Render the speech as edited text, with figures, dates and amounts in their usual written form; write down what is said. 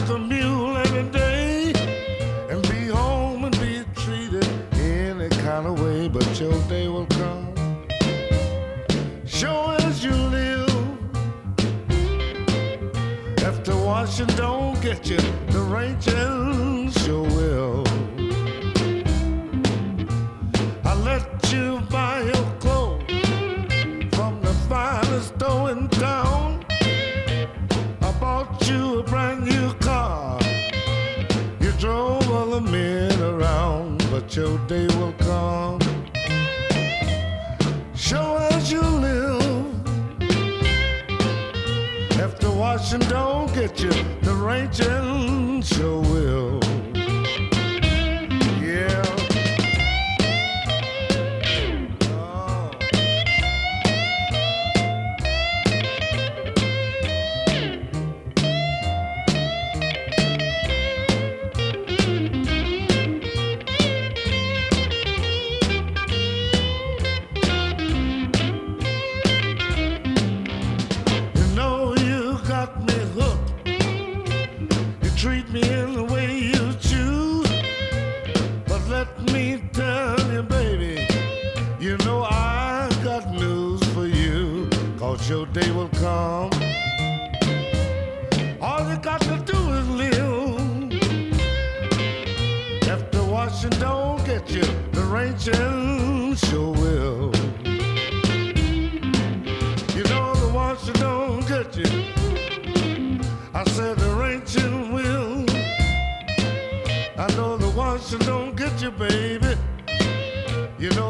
the mule every day and be home and be treated any kind of way, but your day will come. Sure as you live, if the washing don't get you, the raging sure will. I let you buy your clothes from the finest store in town. I bought you a brand new car. You drove other men around, but your day will come. Sure as you live, if the washing don't get you, the raging sure will. Yeah. Oh. You know you got me hooked. You treat me in the way you choose. But let me tell you, baby, you know I got news for you. 'Cause your day will come. All you got to do is live. If the washing don't get you, the raging sure will. You know the washing don't get you. I said the raging will. I know the washing don't get you, baby. You know